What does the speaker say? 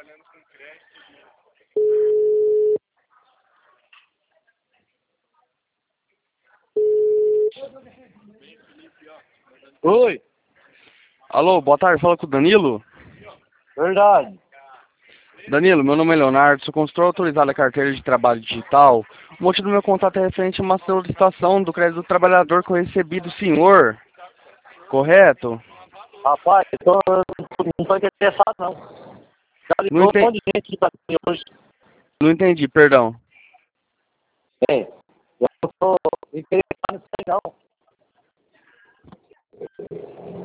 Oi, Alô, boa tarde, fala com o Danilo. verdade. Danilo, meu nome é Leonardo, sou consultor autorizado da carteira de trabalho digital. O motivo do meu contato é referente a uma solicitação do crédito do trabalhador que eu recebi do senhor, correto? Rapaz, não tô interessado não. Já Não, ligou um monte de gente aqui pra mim hoje. não entendi, perdão. Bem, eu não tô interessado nisso aí não.